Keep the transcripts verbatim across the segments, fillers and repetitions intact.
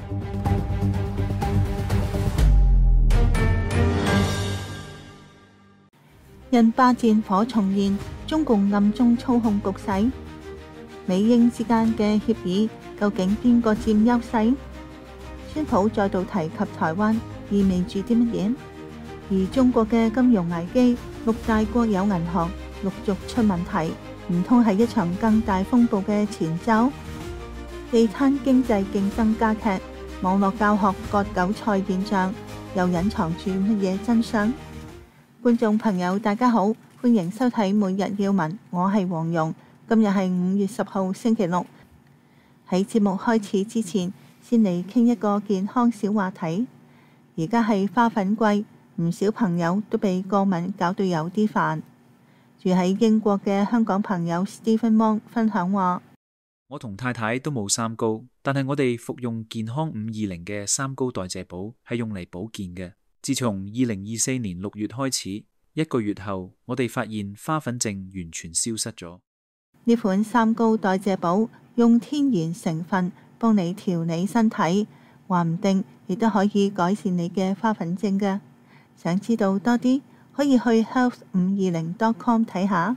印巴戰火重現，中共暗中操控局勢，美英之間嘅協議究竟邊個佔優勢？川普再度提及台灣，意味住啲乜嘢？而中國嘅金融危機，六大國有銀行陸續出問題，唔通係一場更大風暴嘅前奏？地攤經濟競爭加劇，網絡教學割韭菜現象，又隱藏住乜嘢真相？觀眾朋友大家好，歡迎收睇每日要聞，我係黃蓉。今日係五月十號星期六。喺節目開始之前，先嚟傾一個健康小話題。而家係花粉季，唔少朋友都被過敏搞到有啲煩。住喺英國嘅香港朋友 Stephen Wong 分享話： 我同太太都冇三高，但係我哋服用健康五二零嘅三高代謝寶係用嚟保健嘅。自從二零二四年六月開始，一個月後，我哋發現花粉症完全消失咗。 呢款三高代謝寶用天然成分幫你調理身體，話唔定亦都可以改善你嘅花粉症㗎。想知道多啲，可以去 health 五二零 dot com 睇下。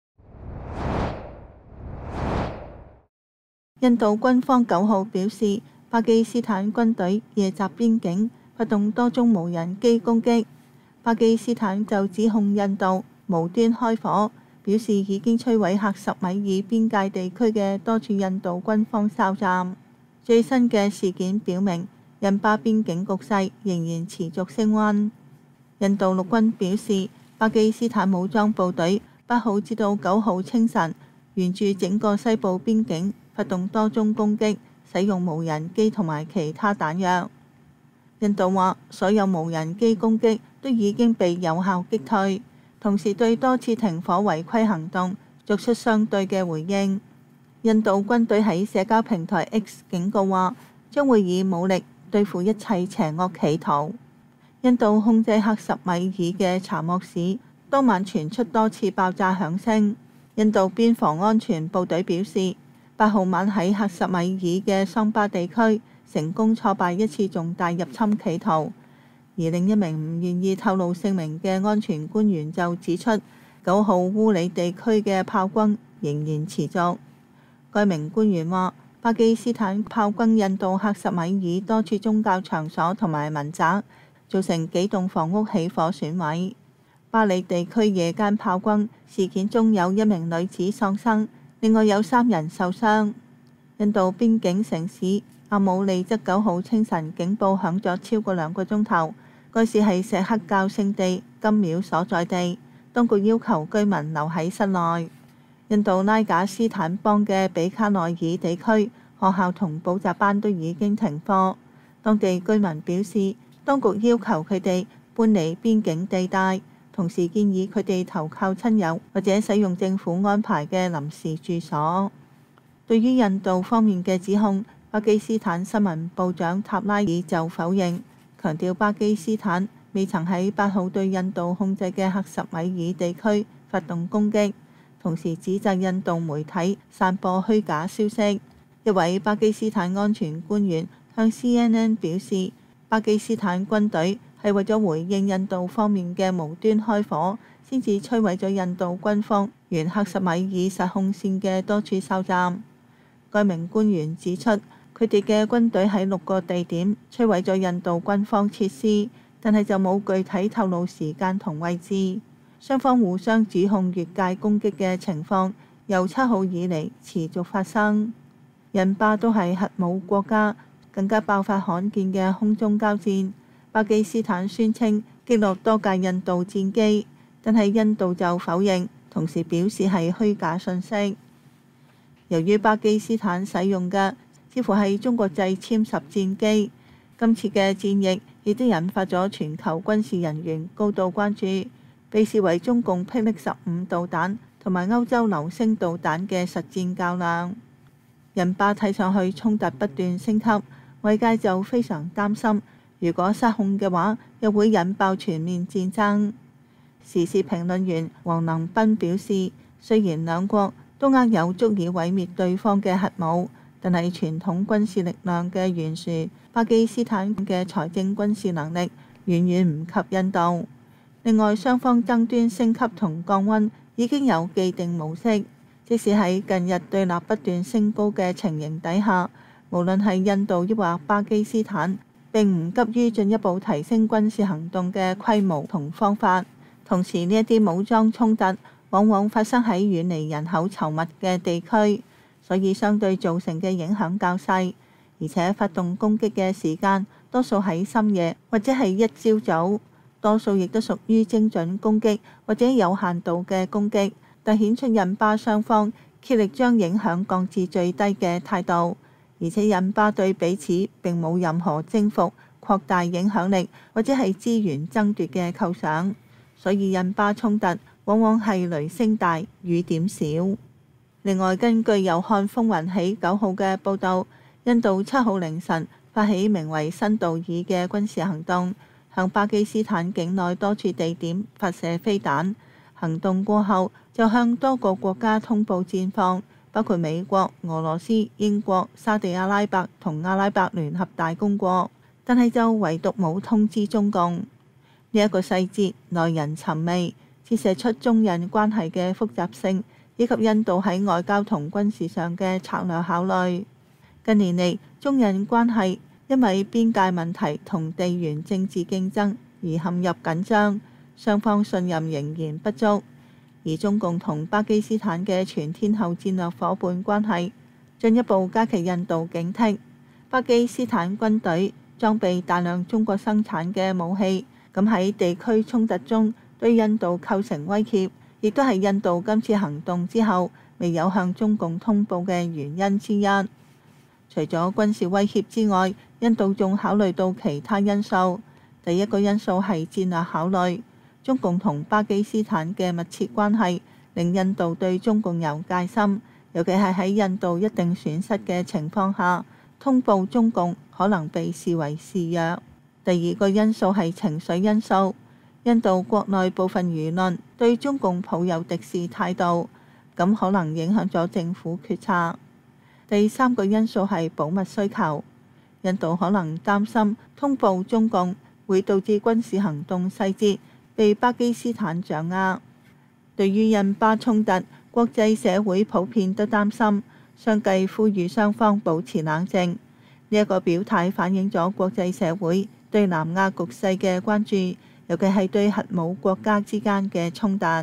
印度軍方九號表示，巴基斯坦軍隊夜襲邊境，發動多宗無人機攻擊。巴基斯坦就指控印度無端開火，表示已經摧毀喀什米爾邊界地區嘅多處印度軍方哨站。最新嘅事件表明，印巴邊境局勢仍然持續升溫。印度陸軍表示，巴基斯坦武裝部隊八號至到九號清晨，沿住整個西部邊境發動多宗攻擊，使用無人機同埋其他彈藥。印度話，所有無人機攻擊都已經被有效擊退，同時對多次停火違規行動作出相對嘅回應。印度軍隊喺社交平台 X 警告話，將會以武力對付一切邪惡企圖。印度控制喀什米爾嘅查莫市當晚傳出多次爆炸響聲。印度邊防安全部隊表示，八號晚喺喀什米爾嘅桑巴地區成功挫敗一次重大入侵企圖，而另一名唔願意透露姓名嘅安全官員就指出，九號烏里地區嘅炮轟仍然持續。該名官員話，巴基斯坦炮轟印度喀什米爾多處宗教場所同埋民宅，造成幾棟房屋起火損毀。巴里地區夜間炮轟事件中有一名女子喪生，另外有三人受傷。印度邊境城市阿姆利則九號清晨警報響咗超過兩個鐘頭，該市係錫克教聖地金廟所在地，當局要求居民留喺室內。印度拉賈斯坦邦嘅比卡內爾地區學校同補習班都已經停課，當地居民表示，當局要求佢哋搬離邊境地帶，同時建議佢哋投靠親友或者使用政府安排嘅臨時住所。對於印度方面嘅指控，巴基斯坦新聞部長塔拉爾就否認，強調巴基斯坦未曾喺八號對印度控制嘅喀什米爾地區發動攻擊，同時指責印度媒體散播虛假消息。一位巴基斯坦安全官員向 C N N 表示，巴基斯坦軍隊係為咗回應印度方面嘅無端開火，先至摧毀咗印度軍方沿喀什米爾實控線嘅多處哨站。該名官員指出，佢哋嘅軍隊喺六個地點摧毀咗印度軍方設施，但係就冇具體透露時間同位置。雙方互相指控越界攻擊嘅情況，由七號以嚟持續發生。印巴都係核武國家，更加爆發罕見嘅空中交戰。巴基斯坦宣稱擊落多架印度戰機，但係印度就否認，同時表示係虛假信息。由於巴基斯坦使用嘅似乎係中國製殲十戰機，今次嘅戰役亦都引發咗全球軍事人員高度關注，被視為中共霹靂十五導彈同埋歐洲流星導彈嘅實戰較量。印巴睇上去衝突不斷升級，外界就非常擔心，如果失控嘅話，又會引爆全面戰爭。時事評論員黃能斌表示，雖然兩國都握有足以毀滅對方嘅核武， 但係傳統軍事力量嘅懸殊，巴基斯坦嘅財政軍事能力遠遠唔及印度。另外，雙方爭端升級同降溫已經有既定模式，即使喺近日對立不斷升高嘅情形底下，無論係印度抑或巴基斯坦，並唔急於進一步提升軍事行動嘅規模同方法。同時，呢一啲武裝衝突往往發生喺遠離人口稠密嘅地區，所以相對造成嘅影響較細，而且發動攻擊嘅時間多數喺深夜或者係一朝早，多數亦都屬於精準攻擊或者有限度嘅攻擊，凸顯出印巴雙方竭力將影響降至最低嘅態度。而且印巴對彼此並冇任何征服、擴大影響力或者係資源爭奪嘅構想，所以印巴衝突往往係雷聲大雨點少。另外，根據由看風雲起九號嘅報導，印度七號凌晨發起名為新道爾嘅軍事行動，向巴基斯坦境內多處地點發射飛彈。行動過後就向多個國家通報戰況，包括美國、俄羅斯、英國、沙地阿拉伯同阿拉伯聯合大公國，但係就唯獨冇通知中共。呢、這、一個細節耐人尋味，折射出中印關係嘅複雜性，以及印度喺外交同軍事上嘅策略考慮。近年嚟，中印關係因為邊界問題同地緣政治競爭而陷入緊張，雙方信任仍然不足。而中共同巴基斯坦嘅全天候戰略夥伴關係，進一步加劇印度警惕。巴基斯坦軍隊裝備大量中國生產嘅武器，咁喺地區衝突中對印度構成威脅，亦都係印度今次行動之後未有向中共通報嘅原因之一。除咗軍事威脅之外，印度仲考慮到其他因素。第一個因素係戰略考慮，中共同巴基斯坦嘅密切關係令印度對中共有戒心，尤其係喺印度一定損失嘅情況下，通報中共可能被視為示弱。第二個因素係情緒因素，印度國內部分輿論對中共抱有敵視態度，咁可能影響咗政府決策。第三個因素係保密需求，印度可能擔心通報中共會導致軍事行動細節被巴基斯坦掌握。對於印巴衝突，國際社會普遍都擔心，相繼呼籲雙方保持冷靜。呢、這、一個表態反映咗國際社會對南亞局勢嘅關注，尤其係對核武國家之間嘅衝突。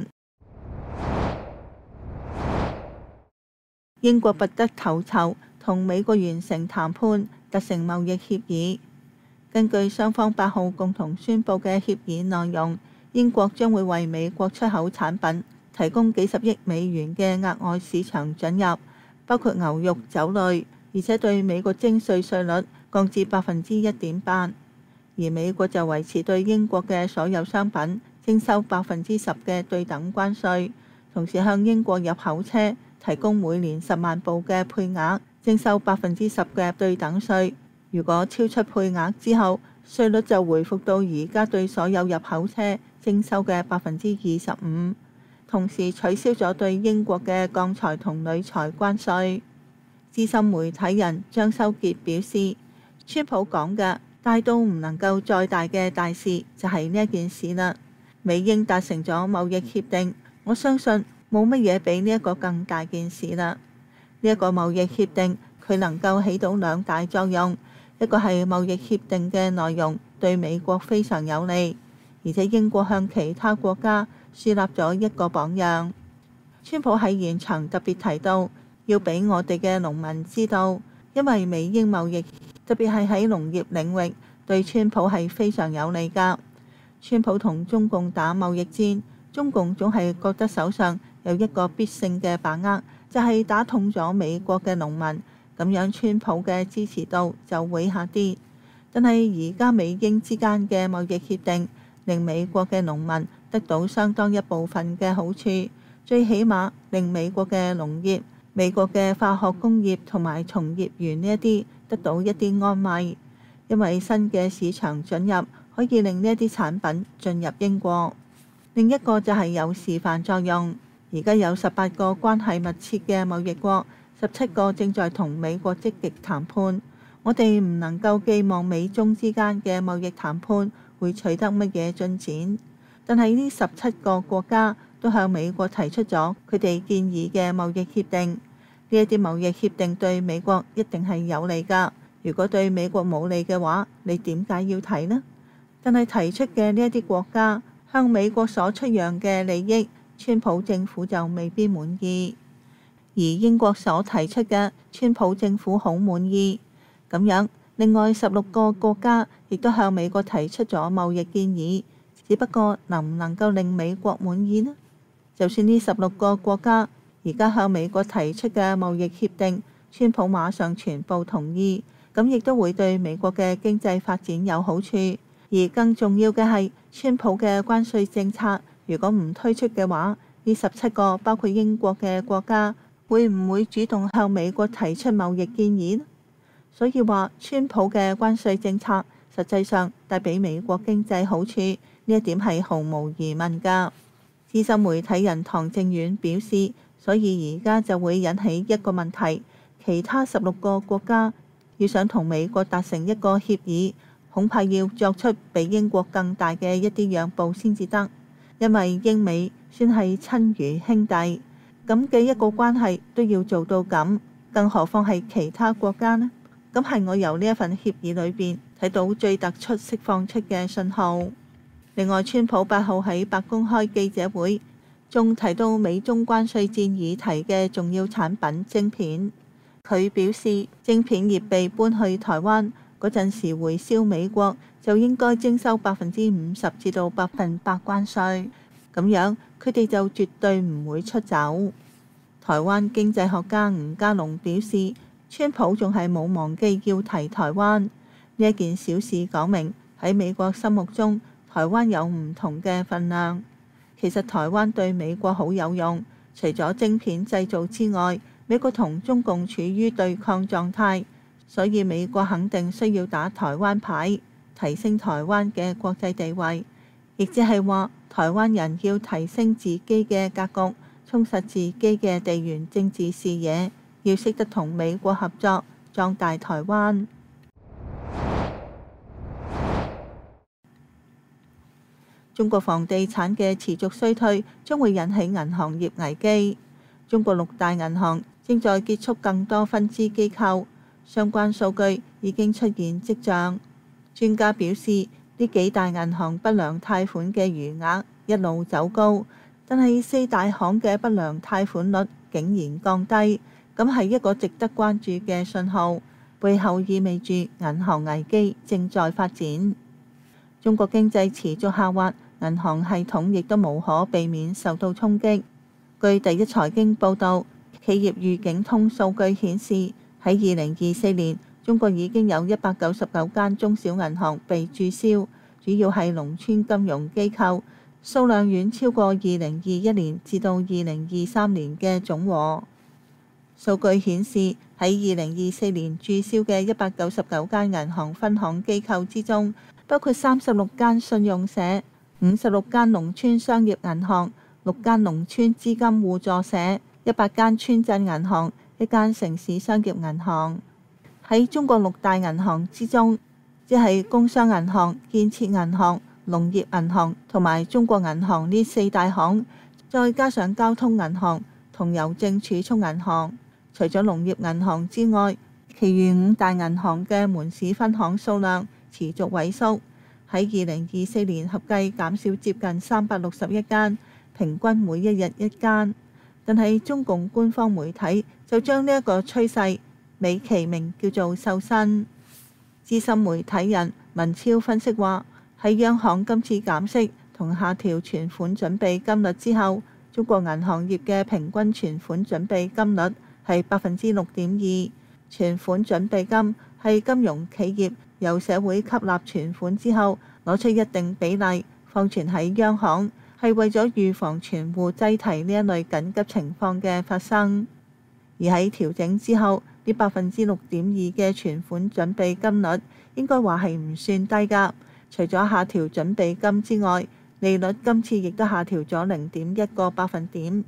英國拔得頭籌，同美國完成談判，達成貿易協議。根據雙方八號共同宣布嘅協議內容，英國將會為美國出口產品提供幾十億美元嘅額外市場准入，包括牛肉、酒類，而且對美國徵稅稅率降至百分之一點八，而美國就維持對英國嘅所有商品徵收百分之十嘅對等關稅，同時向英國入口車提供每年十萬部嘅配額，徵收百分之十嘅對等稅。如果超出配額之後，稅率就回復到而家對所有入口車徵收嘅百分之二十五。同時取消咗對英國嘅鋼材同鋁材關稅。資深媒體人張修傑表示，川普講嘅大到唔能夠再大嘅大事就係呢一件事啦。美英達成咗貿易協定，我相信冇乜嘢比呢一個更大件事啦。呢一個貿易協定佢能夠起到兩大作用，一個係貿易協定嘅內容對美國非常有利，而且英國向其他國家樹立咗一個榜樣。川普喺現場特別提到，要俾我哋嘅農民知道，因為美英貿易特別係喺農業領域對川普係非常有利㗎。川普同中共打貿易戰，中共總係覺得手上有一個必勝嘅把握，就係打痛咗美國嘅農民，咁樣川普嘅支持度就會下跌。但係而家美英之間嘅貿易協定令美國嘅農民得到相當一部分嘅好處，最起碼令美國嘅農業、美國嘅化學工業同埋從業員呢一啲得到一啲安慰，因為新嘅市場准入可以令呢一啲產品進入英國。另一個就係有示範作用，而家有十八個關係密切嘅貿易國十七個正在同美國積極談判。我哋唔能夠寄望美中之間嘅貿易談判會取得乜嘢進展，但係呢十七個國家都向美國提出咗佢哋建議嘅貿易協定。呢一啲貿易協定對美國一定係有利㗎。如果對美國冇利嘅話，你點解要提呢？但係提出嘅呢一啲國家向美國所出讓嘅利益，川普政府就未必滿意。而英國所提出嘅，川普政府好滿意。咁樣，另外十六個國家亦都向美國提出咗貿易建議，只不過能唔能夠令美國滿意呢？就算呢十六個國家而家向美國提出嘅貿易協定，川普馬上全部同意，咁亦都會對美國嘅經濟發展有好處。而更重要嘅係，川普嘅關稅政策如果唔推出嘅話，呢十七個包括英國嘅國家會唔會主動向美國提出貿易建議呢？所以話，川普嘅關稅政策實際上帶俾美國經濟好處，呢一點係毫無疑問㗎。資深媒體人唐正遠表示，所以而家就會引起一個問題，其他十六個國家要想同美國達成一個協議，恐怕要作出比英國更大嘅一啲讓步先至得，因為英美算係親如兄弟，咁嘅一個關係都要做到咁，更何況係其他國家呢？咁係我由呢一份協議裏邊睇到最突出釋放出嘅信號。另外，川普八號喺白宮開記者會，仲提到美中關稅戰議題嘅重要產品晶片。佢表示，晶片業被搬去台灣嗰陣時回銷美國，就應該徵收百分之五十至到百分百關稅，咁樣佢哋就絕對唔會出走。台灣經濟學家吳家龍表示，川普仲係冇忘記要提台灣呢一件小事，講明喺美國心目中，台灣有唔同嘅份量。其實台灣對美國好有用，除咗晶片製造之外，美國同中共處於對抗狀態，所以美國肯定需要打台灣牌，提升台灣嘅國際地位，亦即係話台灣人要提升自己嘅格局，充實自己嘅地緣政治視野，要識得同美國合作，壯大台灣。中國房地產嘅持續衰退將會引起銀行業危機。中國六大銀行正在結束更多分支機構，相關數據已經出現跡象。專家表示，呢幾大銀行不良貸款嘅餘額一路走高，但係四大行嘅不良貸款率竟然降低。咁係一個值得關注嘅信號，背後意味住銀行危機正在發展。中國經濟持續下滑，銀行系統亦都無可避免受到衝擊。據第一財經報導，企業預警通數據顯示，喺二零二四年，中國已經有一百九十九間中小銀行被註銷，主要係農村金融機構，數量遠超過二零二一年至到二零二三年嘅總和。數據顯示，喺二零二四年註銷嘅一百九十九間銀行分行機構之中，包括三十六間信用社、五十六間農村商業銀行、六間農村資金互助社、一百間村鎮銀行、一間城市商業銀行。喺中國六大銀行之中，即係工商銀行、建設銀行、農業銀行同埋中國銀行呢四大行，再加上交通銀行同郵政儲蓄銀行。除咗農業銀行之外，其餘五大銀行嘅門市分行數量持續萎縮，喺二零二四年合計減少接近三百六十一間，平均每一日一間。但係中共官方媒體就將呢一個趨勢美其名叫做瘦身。資深媒體人文超分析話，喺央行今次減息同下調存款準備金率之後，中國銀行業嘅平均存款準備金率係百分之六點二。存款準備金係金融企業由社會吸納存款之後攞出一定比例放存喺央行，係為咗預防存戶擠提呢一類緊急情況嘅發生。而喺調整之後，呢百分之六點二嘅存款準備金率應該話係唔算低㗎。除咗下調準備金之外，利率今次亦都下調咗零點一個百分點。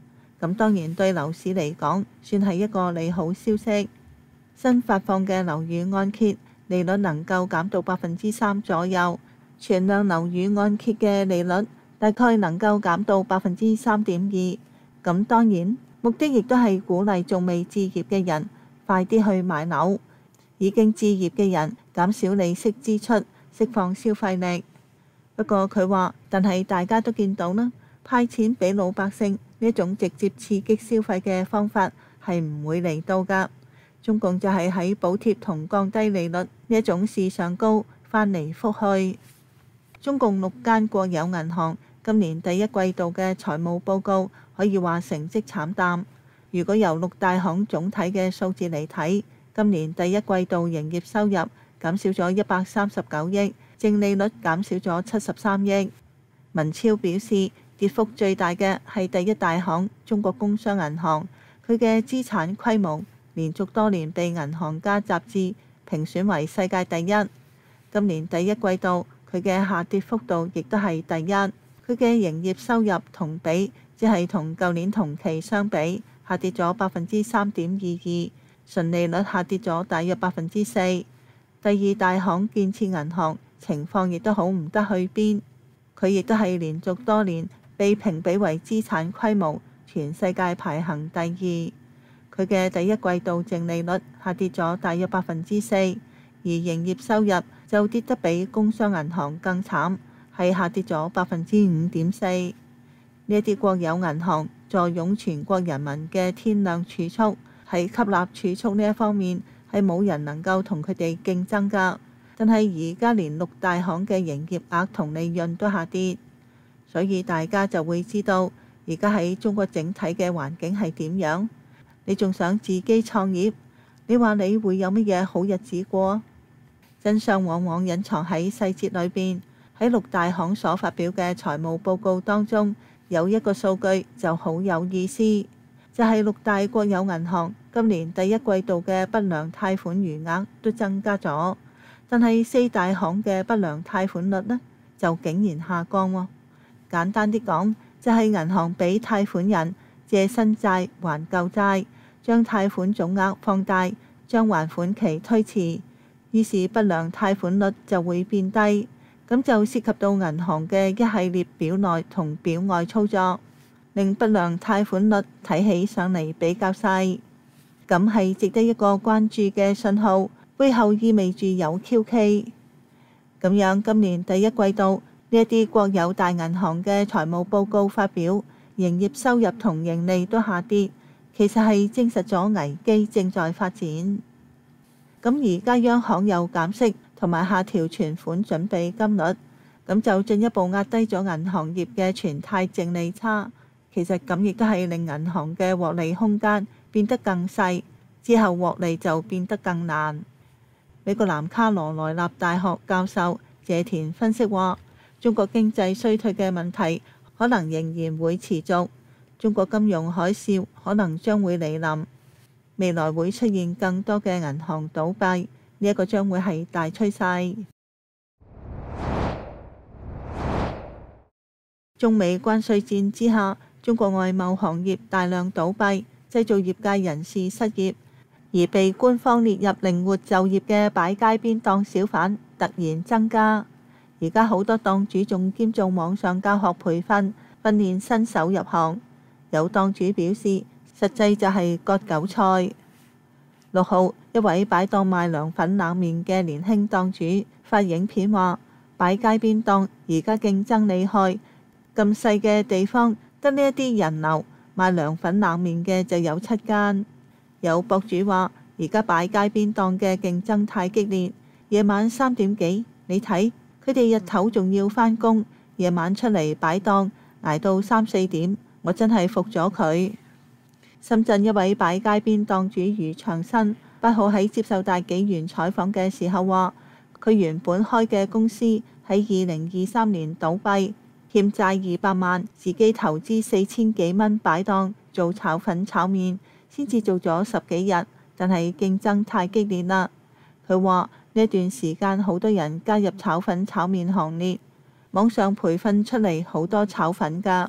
咁當然對樓市嚟講算係一個利好消息。新發放嘅樓宇按揭利率能夠減到百分之三左右，存量樓宇按揭嘅利率大概能夠減到百分之三點二。咁當然目的亦都係鼓勵仲未置業嘅人快啲去買樓，已經置業嘅人減少利息支出，釋放消費力。不過佢話，但係大家都見到啦，派錢俾老百姓呢一種直接刺激消費嘅方法係唔會嚟到㗎。中共就係喺補貼同降低利率呢一種事上高翻嚟覆去。中共六間國有銀行今年第一季度嘅財務報告可以話成績慘淡。如果由六大行總體嘅數字嚟睇，今年第一季度營業收入減少咗一百三十九億，淨利率減少咗七十三億。文超表示，跌幅最大嘅係第一大行中國工商銀行，佢嘅資產規模連續多年被銀行家雜誌評選為世界第一。今年第一季度佢嘅下跌幅度亦都係第一，佢嘅營業收入同比只係同舊年同期相比下跌咗百分之三點二二，純利率下跌咗大約百分之四。第二大行建設銀行情況亦都好唔得去邊，佢亦都係連續多年被評比為資產規模全世界排行第二。佢嘅第一季度淨利率下跌咗大約百分之四，而營業收入就跌得比工商銀行更慘，係下跌咗百分之五點四。呢一啲國有銀行坐擁全國人民嘅天量儲蓄，喺吸納儲蓄呢一方面係冇人能夠同佢哋競爭㗎。但係而家連六大行嘅營業額同利潤都下跌，所以大家就會知道而家喺中國整體嘅環境係點樣。你仲想自己創業？你話你會有乜嘢好日子過？真相往往隱藏喺細節裏邊。喺六大行所發表嘅財務報告當中，有一個數據就好有意思，就係六大國有銀行今年第一季度嘅不良貸款餘額都增加咗，但係四大行嘅不良貸款率呢就竟然下降喎。簡單啲講，就係銀行俾貸款人借新債還舊債，將貸款總額放大，將還款期推遲，於是不良貸款率就會變低。咁就涉及到銀行嘅一系列表內同表外操作，令不良貸款率睇起上嚟比較細。咁係值得一個關注嘅信號，背後意味住有蹊蹺。咁樣今年第一季度呢一啲國有大銀行嘅財務報告發表，營業收入同盈利都下跌，其實係證實咗危機正在發展。咁而家央行又減息同埋下調存款準備金率，咁就進一步壓低咗銀行業嘅存貸淨利差。其實咁亦都係令銀行嘅獲利空間變得更細，之後獲利就變得更難。美國南卡羅來納大學教授謝田分析話，中國經濟衰退嘅問題可能仍然會持續，中國金融海嘯可能將會嚟臨，未來會出現更多嘅銀行倒閉，呢一個將會係大趨勢。中美關稅戰之下，中國外貿行業大量倒閉，製造業界人士失業，而被官方列入靈活就業嘅擺街邊檔小販突然增加。而家好多檔主仲兼做網上教學培訓，訓練新手入行。有檔主表示，實際就係割韭菜。六號，一位擺檔賣涼粉冷麵嘅年輕檔主發影片話，擺街邊檔而家競爭厲害，咁細嘅地方得呢一啲人流，賣涼粉冷麵嘅就有七間。有博主話，而家擺街邊檔嘅競爭太激烈，夜晚三點幾，你睇佢哋日頭仲要返工，夜晚出嚟擺檔捱到三四點，我真係服咗佢。深圳一位擺街邊檔主余長新八號喺接受大紀元採訪嘅時候話，佢原本開嘅公司喺二零二三年倒閉，欠債二百萬，自己投資四千幾蚊擺檔做炒粉炒麵，先至做咗十幾日，但係競爭太激烈啦。佢話呢段時間好多人加入炒粉炒麵行列，網上培訓出嚟好多炒粉㗎。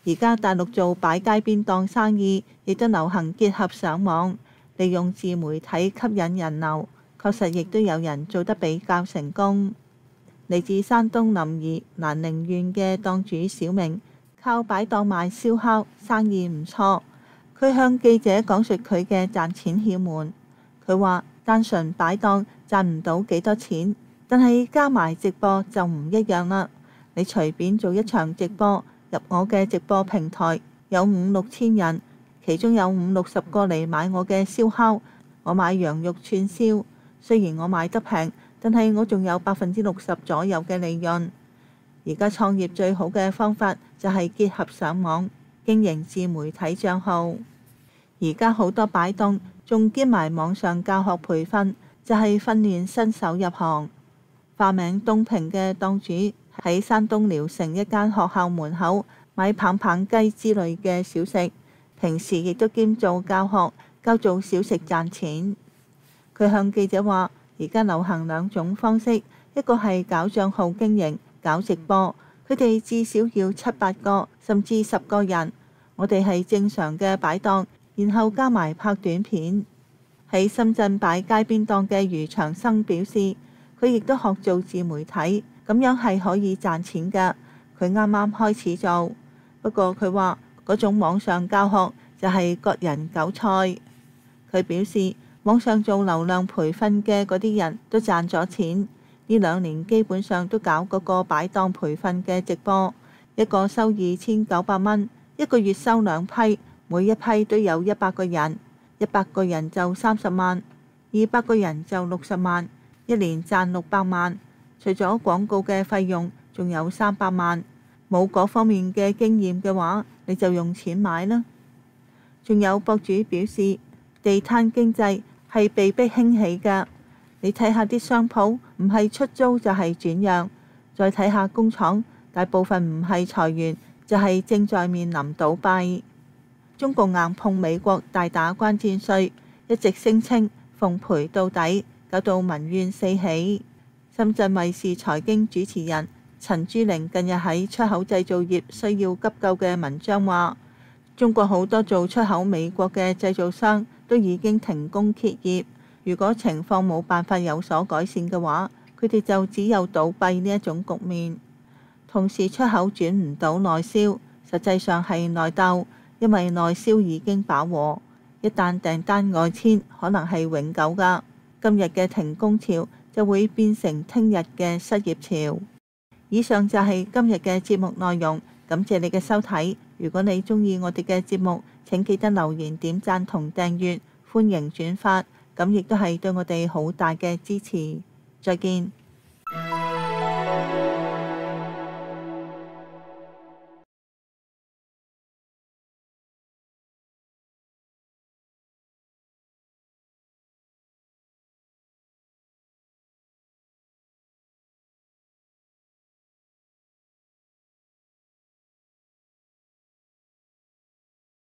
而家大陸做擺街邊檔生意，亦都流行結合上網，利用自媒體吸引人流，確實亦都有人做得比較成功。嚟自山東臨沂蘭陵縣嘅檔主小明，靠擺檔賣燒烤，生意唔錯。佢向記者講述佢嘅賺錢竅門。佢話：單純擺檔賺唔到幾多錢，但係加埋直播就唔一樣啦。你隨便做一場直播，入我嘅直播平台有五六千人，其中有五六十個嚟買我嘅燒烤，我買羊肉串燒。雖然我賣得平，但係我仲有百分之六十左右嘅利潤。而家創業最好嘅方法就係結合上網，經營自媒體帳號。而家好多擺檔仲兼埋網上教學培訓，就係訓練新手入行。化名東平嘅檔主喺山東聊城一間學校門口買棒棒雞之類嘅小食，平時亦都兼做教學，教做小食賺錢。佢向記者話：而家流行兩種方式，一個係搞帳號經營，搞直播，佢哋至少要七八個甚至十個人。我哋係正常嘅擺檔，然後加埋拍短片。喺深圳擺街邊檔嘅余長生表示，佢亦都學做自媒體，咁樣係可以賺錢㗎。佢啱啱開始做，不過佢話嗰種網上教學就係割人韭菜。佢表示，網上做流量培訓嘅嗰啲人都賺咗錢，呢兩年基本上都搞嗰個擺檔培訓嘅直播，一個收二千九百蚊，一個月收兩批，每一批都有一百個人，一百個人就三十萬，二百個人就六十萬，一年賺六百萬。除咗廣告嘅費用，仲有三百萬。冇嗰方面嘅經驗嘅話，你就用錢買啦。仲有博主表示，地攤經濟係被逼興起㗎。你睇下啲商鋪，唔係出租就係轉讓，再睇下工廠，大部分唔係裁員，就係正在面臨倒閉。中共硬碰美國大打關鍵稅，一直聲稱奉賠到底，搞到民怨四起。深圳衛視財經主持人陳珠玲近日喺出口製造業需要急救嘅文章話，中國好多做出口美國嘅製造商都已經停工歇業，如果情況冇辦法有所改善嘅話，佢哋就只有倒閉呢一種局面。同時出口轉唔到內銷，實際上係內鬥，因為內銷已經飽和，一旦訂單外遷，可能係永久㗎。今日嘅停工潮就會變成聽日嘅失業潮。以上就係今日嘅節目內容，感謝你嘅收睇。如果你鍾意我哋嘅節目，請記得留言、點讚同訂閱，歡迎轉發，咁亦都係對我哋好大嘅支持。再見。